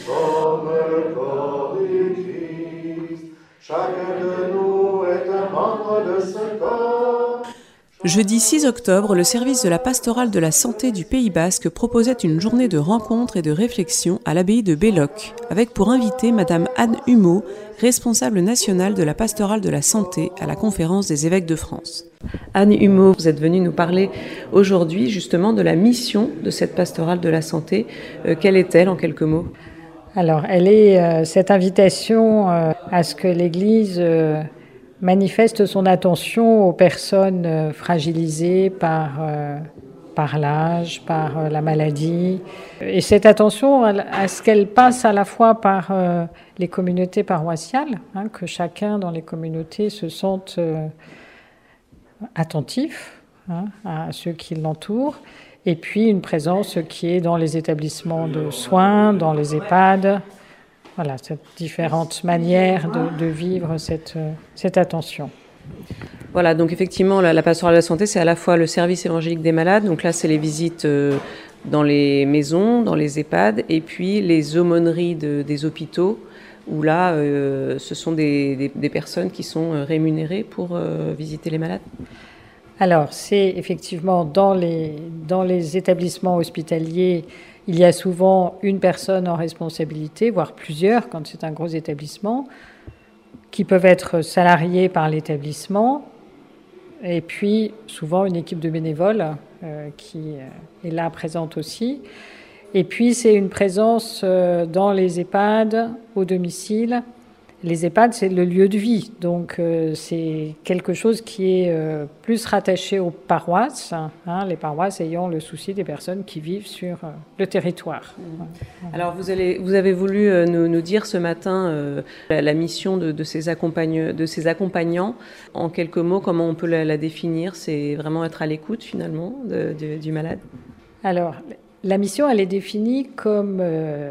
Comme le corps du Christ, chacun de nous est un membre de ce corps. Jeudi 6 octobre, le service de la pastorale de la santé du Pays Basque proposait une journée de rencontres et de réflexion à l'abbaye de Belloc, avec pour invitée Madame Anne Humeau, responsable nationale de la pastorale de la santé à la conférence des évêques de France. Anne Humeau, vous êtes venue nous parler aujourd'hui justement de la mission de cette pastorale de la santé. Quelle est-elle en quelques mots ? Alors, elle est cette invitation à ce que l'Église manifeste son attention aux personnes fragilisées par l'âge, par la maladie. Et cette attention, à ce qu'elle passe à la fois par les communautés paroissiales, que chacun dans les communautés se sente attentif à ceux qui l'entourent, et puis une présence qui est dans les établissements de soins, dans les EHPAD. Voilà, cette différentes manières de vivre cette attention. Voilà, donc effectivement, la pastorale de la santé, c'est à la fois le service évangélique des malades, donc là, c'est les visites dans les maisons, dans les EHPAD, et puis les aumôneries des hôpitaux, où là, ce sont des personnes qui sont rémunérées pour visiter les malades. Alors, c'est effectivement dans les établissements hospitaliers, il y a souvent une personne en responsabilité, voire plusieurs quand c'est un gros établissement, qui peuvent être salariés par l'établissement, et puis souvent une équipe de bénévoles qui est là présente aussi. Et puis c'est une présence dans les EHPAD, au domicile. Les EHPAD, c'est le lieu de vie, donc c'est quelque chose qui est plus rattaché aux paroisses, les paroisses ayant le souci des personnes qui vivent sur le territoire. Alors vous avez voulu nous dire ce matin la mission de ces accompagnants. En quelques mots, comment on peut la définir ? C'est vraiment être à l'écoute finalement du malade ? Alors, la mission, elle est définie comme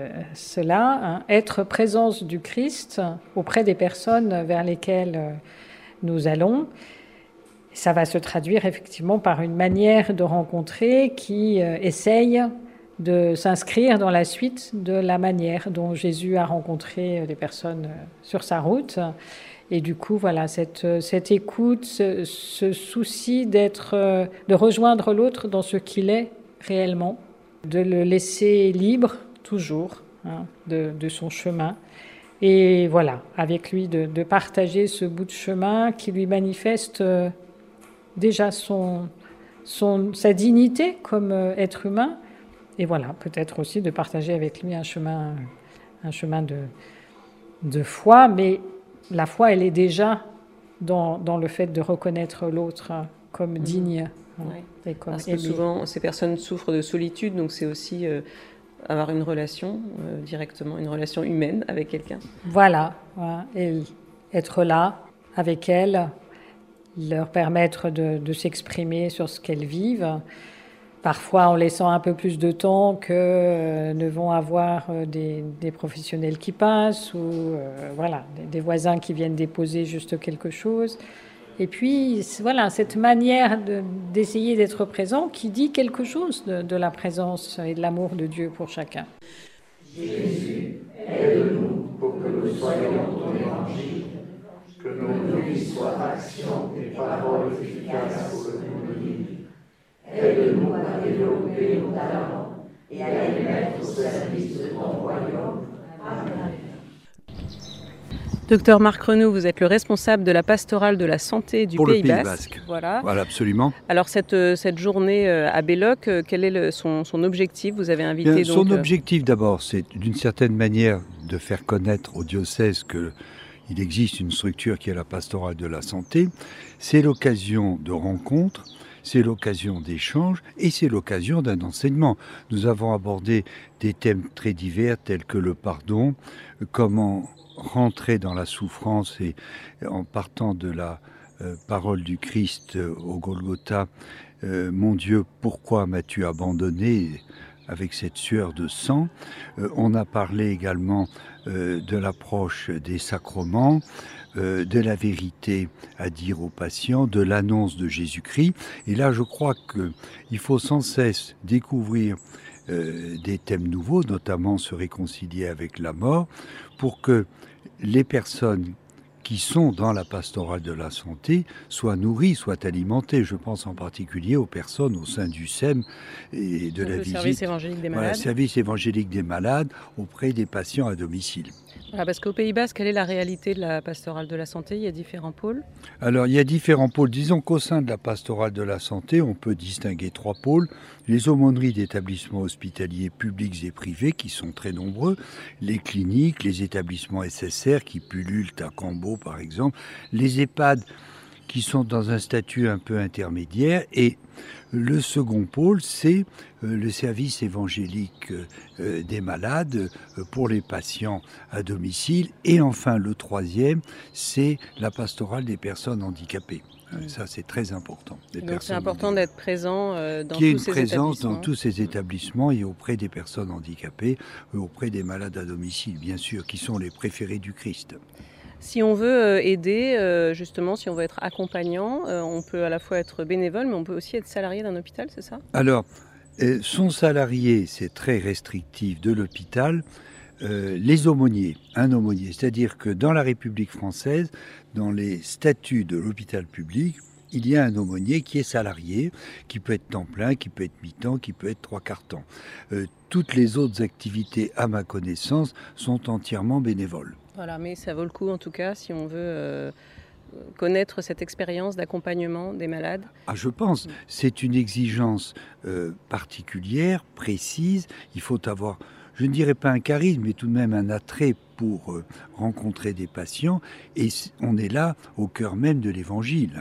cela, être présence du Christ auprès des personnes vers lesquelles nous allons. Ça va se traduire effectivement par une manière de rencontrer qui essaye de s'inscrire dans la suite de la manière dont Jésus a rencontré les personnes sur sa route. Et du coup, voilà, cette écoute, ce souci de rejoindre l'autre dans ce qu'il est réellement, de le laisser libre, toujours, de son chemin. Et voilà, avec lui, de partager ce bout de chemin qui lui manifeste déjà sa dignité comme être humain. Et voilà, peut-être aussi de partager avec lui un chemin de foi. Mais la foi, elle est déjà dans le fait de reconnaître l'autre comme digne. Oui. Parce que souvent, ces personnes souffrent de solitude, donc c'est aussi avoir une relation directement, une relation humaine avec quelqu'un. Voilà, et être là avec elles, leur permettre de s'exprimer sur ce qu'elles vivent, parfois en laissant un peu plus de temps que ne vont avoir des professionnels qui passent ou des voisins qui viennent déposer juste quelque chose. Et puis, voilà, cette manière d'essayer d'être présent qui dit quelque chose de la présence et de l'amour de Dieu pour chacun. Jésus, aide-nous pour que nous soyons ton évangile, que nos nuits soient actions et paroles efficaces pour le monde libre. Aide-nous à développer nos talents et à les mettre au service de ton royaume. Amen. Docteur Marc Renaud, vous êtes le responsable de la pastorale de la santé du Pays Basque. Voilà, absolument. Alors cette journée à Belloc, quel est son objectif ? Vous avez invité son objectif d'abord, c'est d'une certaine manière de faire connaître au diocèse qu'il existe une structure qui est la pastorale de la santé. C'est l'occasion de rencontres, c'est l'occasion d'échanges et c'est l'occasion d'un enseignement. Nous avons abordé des thèmes très divers tels que le pardon, comment rentrer dans la souffrance et en partant de la parole du Christ au Golgotha, mon Dieu, pourquoi m'as-tu abandonné avec cette sueur de sang. On a parlé également de l'approche des sacrements, de la vérité à dire aux patients, de l'annonce de Jésus-Christ. Et là, je crois qu'il faut sans cesse découvrir des thèmes nouveaux, notamment se réconcilier avec la mort, pour que les personnes qui sont dans la pastorale de la santé soient nourries, soient alimentées. Je pense en particulier aux personnes au sein du SEM et de la visite. Le service évangélique des malades. Voilà, service évangélique des malades auprès des patients à domicile. Voilà, parce qu'au Pays Basque, quelle est la réalité de la pastorale de la santé? Il y a différents pôles. Alors, il y a différents pôles. Disons qu'au sein de la pastorale de la santé, on peut distinguer 3 pôles. Les aumôneries d'établissements hospitaliers publics et privés, qui sont très nombreux. Les cliniques, les établissements SSR qui pullulent à Cambo, par exemple. Les EHPAD qui sont dans un statut un peu intermédiaire. Et le second pôle, c'est le service évangélique des malades pour les patients à domicile. Et enfin, le troisième, c'est la pastorale des personnes handicapées. Ça, c'est très important. Donc, c'est important d'être présent dans tous ces établissements. Qu'il y ait une présence dans tous ces établissements et auprès des personnes handicapées, auprès des malades à domicile, bien sûr, qui sont les préférés du Christ. Si on veut aider, justement, si on veut être accompagnant, on peut à la fois être bénévole, mais on peut aussi être salarié d'un hôpital, c'est ça? Alors, son salarié, c'est très restrictif de l'hôpital. Les aumôniers, un aumônier, c'est-à-dire que dans la République française, dans les statuts de l'hôpital public, il y a un aumônier qui est salarié, qui peut être temps plein, qui peut être mi-temps, qui peut être 3/4 temps. Toutes les autres activités, à ma connaissance, sont entièrement bénévoles. Voilà, mais ça vaut le coup en tout cas si on veut connaître cette expérience d'accompagnement des malades. Ah, je pense, c'est une exigence particulière, précise. Il faut avoir, je ne dirais pas un charisme, mais tout de même un attrait pour rencontrer des patients. Et on est là au cœur même de l'Évangile.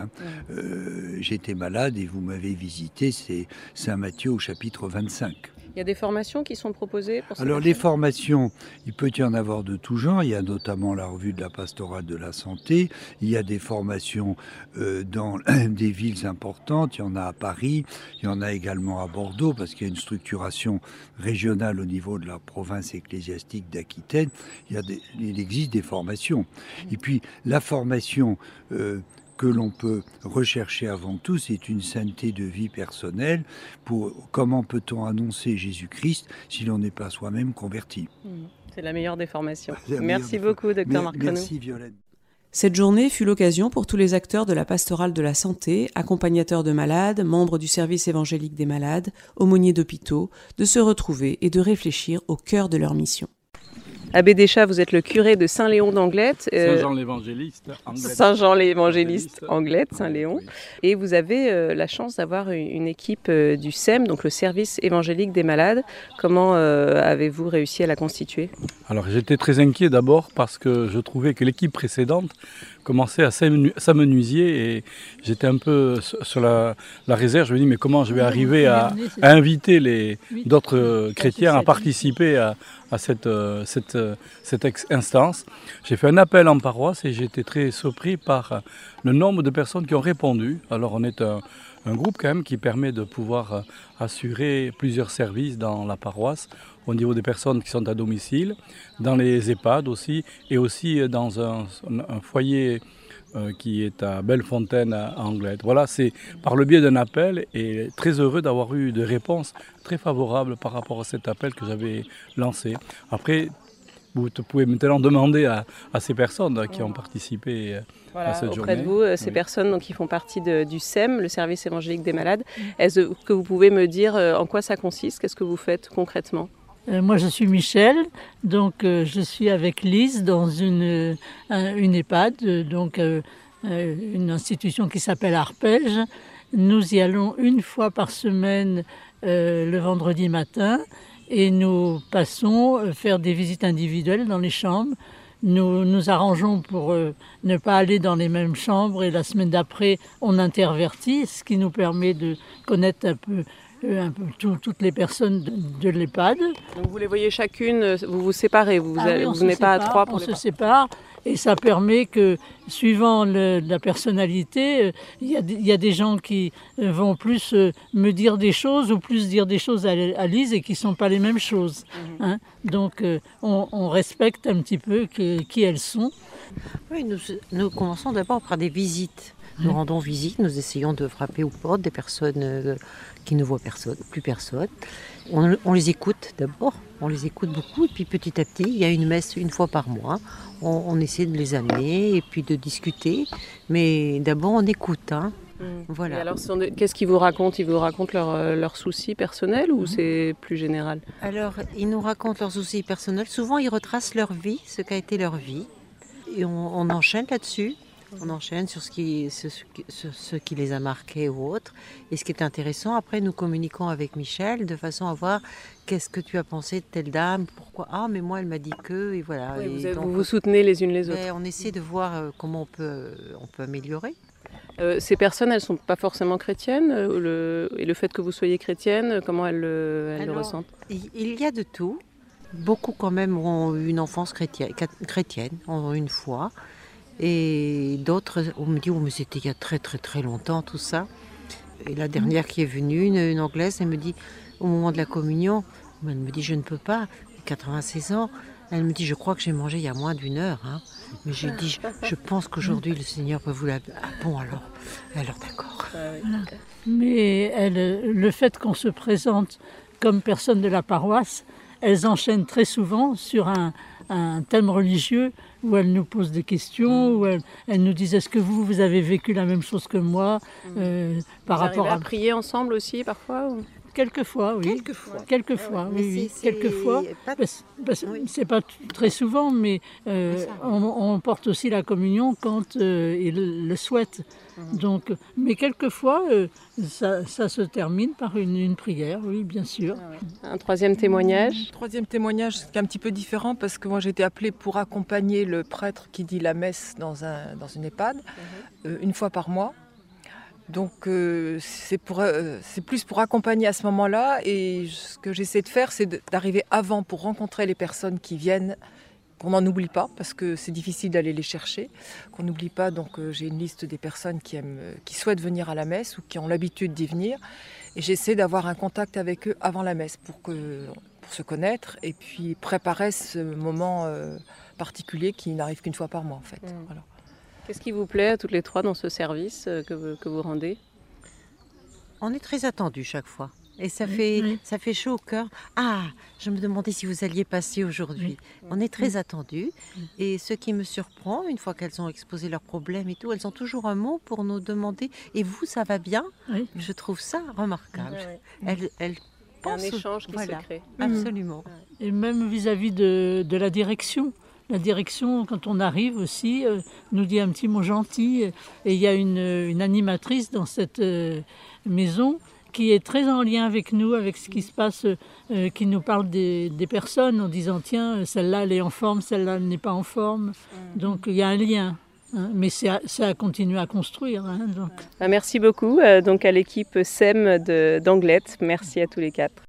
J'étais malade et vous m'avez visité, c'est Saint Matthieu au chapitre 25. Il y a des formations qui sont proposées pour ces Alors personnes? les formations, il peut y en avoir de tout genre. Il y a notamment la revue de la pastorale de la santé. Il y a des formations dans des villes importantes. Il y en a à Paris. Il y en a également à Bordeaux parce qu'il y a une structuration régionale au niveau de la province ecclésiastique d'Aquitaine. Il existe des formations. Et puis la formation que l'on peut rechercher avant tout, c'est une sainteté de vie personnelle pour comment peut-on annoncer Jésus-Christ si l'on n'est pas soi-même converti. C'est la meilleure des formations. Merci beaucoup, Dr Marc Renou. Merci Violaine. Cette journée fut l'occasion pour tous les acteurs de la pastorale de la santé, accompagnateurs de malades, membres du service évangélique des malades, aumôniers d'hôpitaux, de se retrouver et de réfléchir au cœur de leur mission. Abbé Deschat, vous êtes le curé de Saint-Léon d'Anglet. Saint-Jean-l'Évangéliste, Anglet. Saint-Jean-l'Évangéliste, Anglet, Saint-Léon. Oui. Et vous avez la chance d'avoir une équipe du SEM, donc le service évangélique des malades. Comment avez-vous réussi à la constituer? Alors j'étais très inquiet d'abord parce que je trouvais que l'équipe précédente commençait à s'amenuiser et j'étais un peu sur la réserve. Je me dis mais comment je vais arriver à inviter d'autres chrétiens à participer à cette instance. J'ai fait un appel en paroisse et j'ai été très surpris par le nombre de personnes qui ont répondu. Alors on est un groupe quand même qui permet de pouvoir assurer plusieurs services dans la paroisse au niveau des personnes qui sont à domicile, dans les EHPAD aussi, et aussi dans un foyer qui est à Bellefontaine à Anglet. Voilà, c'est par le biais d'un appel et très heureux d'avoir eu des réponses très favorables par rapport à cet appel que j'avais lancé. Après, vous pouvez maintenant demander à ces personnes qui ont participé à cette journée. Auprès de vous, ces personnes donc, qui font partie du SEM, le service évangélique des malades. Est-ce que vous pouvez me dire en quoi ça consiste? Qu'est-ce que vous faites concrètement? Moi, je suis Michel, donc je suis avec Lise dans une EHPAD, donc une institution qui s'appelle Arpège. Nous y allons une fois par semaine le vendredi matin et nous passons faire des visites individuelles dans les chambres. Nous nous arrangeons pour ne pas aller dans les mêmes chambres et la semaine d'après, on intervertit, ce qui nous permet de connaître un peu toutes les personnes de l'EHPAD. Donc vous les voyez chacune, vous vous séparez, vous n'êtes pas à trois pour les On se sépare et ça permet que, suivant la personnalité, il y a des gens qui vont plus me dire des choses ou plus dire des choses à Lise et qui ne sont pas les mêmes choses. Hein. Donc on respecte un petit peu qui elles sont. Oui, nous commençons d'abord par des visites. Nous rendons visite, nous essayons de frapper aux portes des personnes qui ne voient plus personne. On les écoute d'abord, on les écoute beaucoup, et puis petit à petit, il y a une messe une fois par mois. On essaie de les amener et puis de discuter, mais d'abord on écoute. Voilà. Et alors, qu'est-ce qu'ils vous racontent? Ils vous racontent leurs soucis personnels ou c'est plus général? Alors, ils nous racontent leurs soucis personnels. Souvent, ils retracent leur vie, ce qu'a été leur vie. Et on enchaîne là-dessus. On enchaîne sur ce qui les a marqués ou autres. Et ce qui est intéressant, après, nous communiquons avec Michel de façon à voir qu'est-ce que tu as pensé de telle dame, pourquoi. Ah, mais moi, elle m'a dit que, et voilà. Oui, et vous vous soutenez les unes les autres. On essaie de voir comment on peut améliorer. Ces personnes, elles ne sont pas forcément chrétiennes. Et le fait que vous soyez chrétienne, comment elles le ressentent? Il y a de tout. Beaucoup quand même ont eu une enfance chrétienne, ont eu une foi. Et d'autres, on me dit, oh, mais c'était il y a très très très longtemps tout ça. Et la dernière qui est venue, une Anglaise, elle me dit, au moment de la communion, elle me dit, je ne peux pas, 96 ans. Elle me dit, je crois que j'ai mangé il y a moins d'1 heure. Mais j'ai dit, je pense qu'aujourd'hui le Seigneur peut vous la... Ah bon alors d'accord. Mais le fait qu'on se présente comme personne de la paroisse, elles enchaînent très souvent sur un thème religieux où elles nous posent des questions, où elles nous disent est-ce que vous avez vécu la même chose que moi par rapport à prier ensemble aussi parfois ou... Quelquefois, oui. Quelquefois, oui. Quelquefois, c'est pas très souvent, mais on porte aussi la communion quand ils le souhaitent. Donc, mais quelquefois, ça se termine par une prière, oui, bien sûr. Un troisième témoignage. Troisième témoignage, c'est un petit peu différent parce que moi j'ai été appelée pour accompagner le prêtre qui dit la messe dans une EHPAD une fois par mois. Donc c'est plus pour accompagner à ce moment-là, et ce que j'essaie de faire, c'est d'arriver avant pour rencontrer les personnes qui viennent, qu'on n'en oublie pas, parce que c'est difficile d'aller les chercher, qu'on n'oublie pas. Donc j'ai une liste des personnes qui souhaitent venir à la messe ou qui ont l'habitude d'y venir, et j'essaie d'avoir un contact avec eux avant la messe pour se connaître et puis préparer ce moment particulier qui n'arrive qu'une fois par mois en fait. Voilà. Qu'est-ce qui vous plaît à toutes les trois dans ce service que vous rendez? On est très attendus chaque fois. Et ça fait chaud au cœur. Ah, je me demandais si vous alliez passer aujourd'hui. On est très attendus. Et ce qui me surprend, une fois qu'elles ont exposé leurs problèmes et tout, elles ont toujours un mot pour nous demander « Et vous, ça va bien ?» Je trouve ça remarquable. Elles pensent... Un échange qui se crée. Absolument. Et même vis-à-vis de la direction. La direction, quand on arrive aussi, nous dit un petit mot gentil. Et il y a une animatrice dans cette maison qui est très en lien avec nous, avec ce qui se passe, qui nous parle des personnes en disant « Tiens, celle-là, elle est en forme, celle-là, elle n'est pas en forme. » Donc, il y a un lien. Mais c'est à continuer à construire. Donc. Merci beaucoup donc à l'équipe SEM d'Anglette. Merci à tous les quatre.